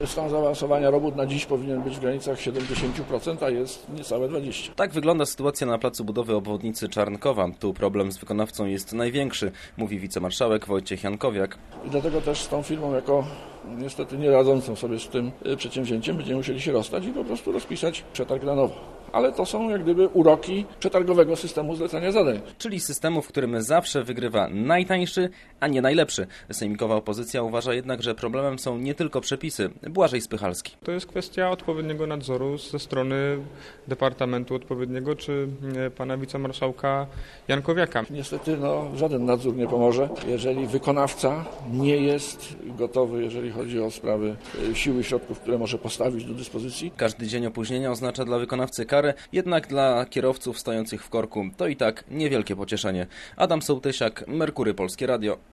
Stan zaawansowania robót na dziś powinien być w granicach 70%, a jest niecałe 20%. Tak wygląda sytuacja na placu budowy obwodnicy Czarnkowa. Tu problem z wykonawcą jest największy, mówi wicemarszałek Wojciech Jankowiak. I dlatego też z tą firmą, jako niestety nie radzącą sobie z tym przedsięwzięciem, będziemy musieli się rozstać i po prostu rozpisać przetarg na nowo. Ale to są jak gdyby uroki przetargowego systemu zlecania zadań. Czyli systemu, w którym zawsze wygrywa najtańszy, a nie najlepszy. Sejmikowa opozycja uważa jednak, że problemem są nie tylko przepisy. Błażej Spychalski. To jest kwestia odpowiedniego nadzoru ze strony Departamentu odpowiedniego czy pana wicemarszałka Jankowiaka. Niestety żaden nadzór nie pomoże, jeżeli wykonawca nie jest gotowy, jeżeli chodzi o sprawy siły i środków, które może postawić do dyspozycji. Każdy dzień opóźnienia oznacza dla wykonawcy karę, jednak dla kierowców stojących w korku to i tak niewielkie pocieszenie. Adam Sołtysiak, Merkury Polskie Radio.